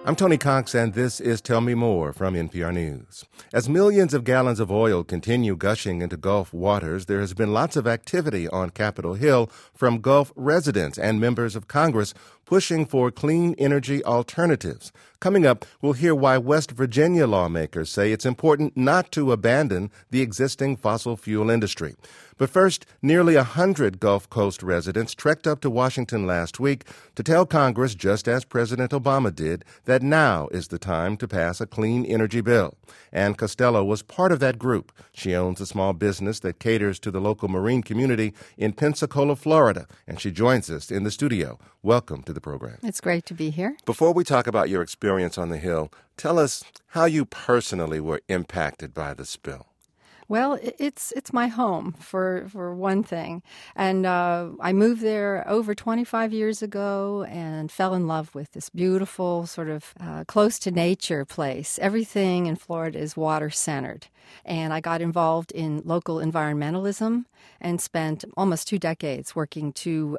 I'm Tony Cox, and this is Tell Me More from NPR News. As millions of gallons of oil continue gushing into Gulf waters, there has been lots of activity on Capitol Hill from Gulf residents and members of Congress pushing for clean energy alternatives. Coming up, we'll hear why West Virginia lawmakers say it's important not to abandon the existing fossil fuel industry. But first, nearly 100 Gulf Coast residents trekked up to Washington last week to tell Congress, just as President Obama did, that now is the time to pass a clean energy bill. Ann Costello was part of that group. She owns a small business that caters to the local marine community in Pensacola, Florida, and she joins us in the studio. Welcome to the program. It's great to be here. Before we talk about your experience on the Hill, tell us how you personally were impacted by the spill. Well, it's my home, for one thing. And I moved there over 25 years ago and fell in love with this beautiful, sort of close-to-nature place. Everything in Florida is water-centered. And I got involved in local environmentalism and spent almost 2 decades working to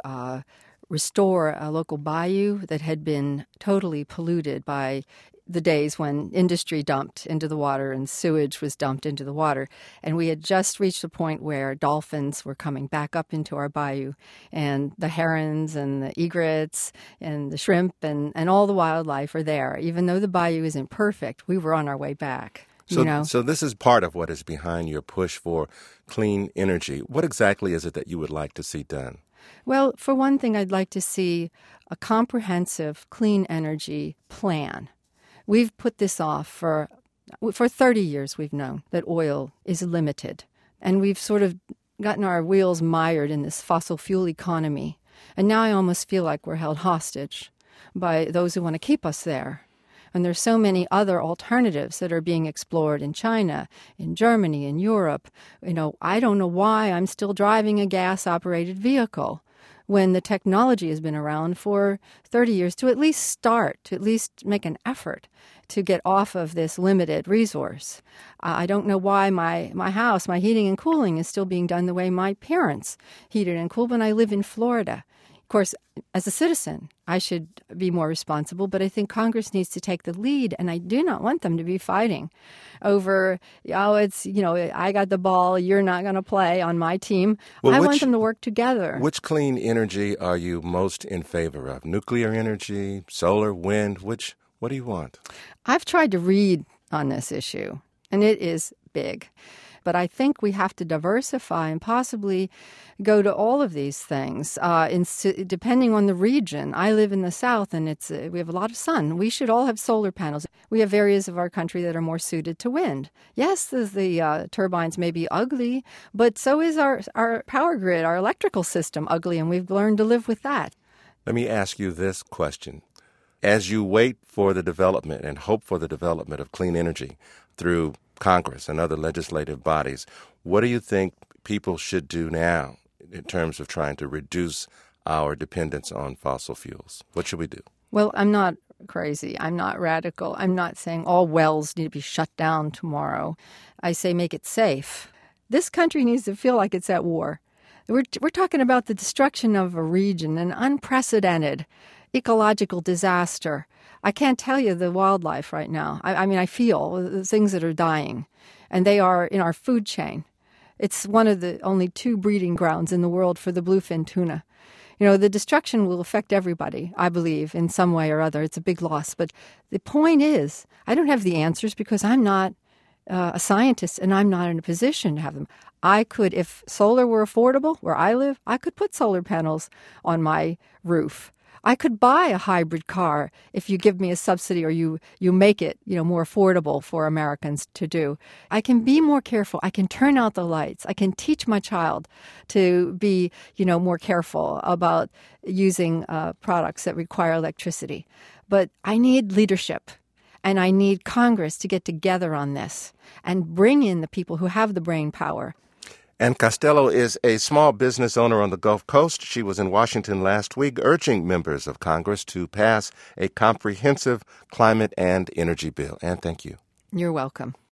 restore a local bayou that had been totally polluted by the days when industry dumped into the water and sewage was dumped into the water. And we had just reached the point where dolphins were coming back up into our bayou, and the herons and the egrets and the shrimp and all the wildlife are there. Even though the bayou isn't perfect, we were on our way back. So this is part of what is behind your push for clean energy. What exactly is it that you would like to see done? Well, for one thing, I'd like to see a comprehensive clean energy plan. We've put this off for 30 years. We've known that oil is limited, and we've sort of gotten our wheels mired in this fossil fuel economy. And now I almost feel like we're held hostage by those who want to keep us there. And there's so many other alternatives that are being explored in China, in Germany, in Europe. I don't know why I'm still driving a gas-operated vehicle when the technology has been around for 30 years to at least make an effort to get off of this limited resource. I don't know why my house, my heating and cooling is still being done the way my parents heated and cooled when I live in Florida. Of course, as a citizen, I should be more responsible, but I think Congress needs to take the lead, and I do not want them to be fighting over, I got the ball, you're not going to play on my team. I want them to work together. Which clean energy are you most in favor of? Nuclear energy, solar, wind? What do you want? I've tried to read on this issue, and it is big. But I think we have to diversify and possibly go to all of these things, depending on the region. I live in the South, and we have a lot of sun. We should all have solar panels. We have areas of our country that are more suited to wind. Yes, the turbines may be ugly, but so is our power grid, our electrical system ugly, and we've learned to live with that. Let me ask you this question. As you wait for the development and hope for the development of clean energy through Congress and other legislative bodies, what do you think people should do now in terms of trying to reduce our dependence on fossil fuels? What should we do? Well, I'm not crazy. I'm not radical. I'm not saying all wells need to be shut down tomorrow. I say make it safe. This country needs to feel like it's at war. We're talking about the destruction of a region, an unprecedented ecological disaster. I can't tell you the wildlife right now. I feel the things that are dying, and they are in our food chain. It's one of the only 2 breeding grounds in the world for the bluefin tuna. The destruction will affect everybody, I believe, in some way or other. It's a big loss. But the point is, I don't have the answers because I'm not a scientist, and I'm not in a position to have them. I could, if solar were affordable where I live, I could put solar panels on my roof. I could buy a hybrid car if you give me a subsidy or you make it, more affordable for Americans to do. I can be more careful. I can turn out the lights. I can teach my child to be, more careful about using products that require electricity. But I need leadership, and I need Congress to get together on this and bring in the people who have the brain power. Ann Costello is a small business owner on the Gulf Coast. She was in Washington last week urging members of Congress to pass a comprehensive climate and energy bill. Ann, thank you. You're welcome.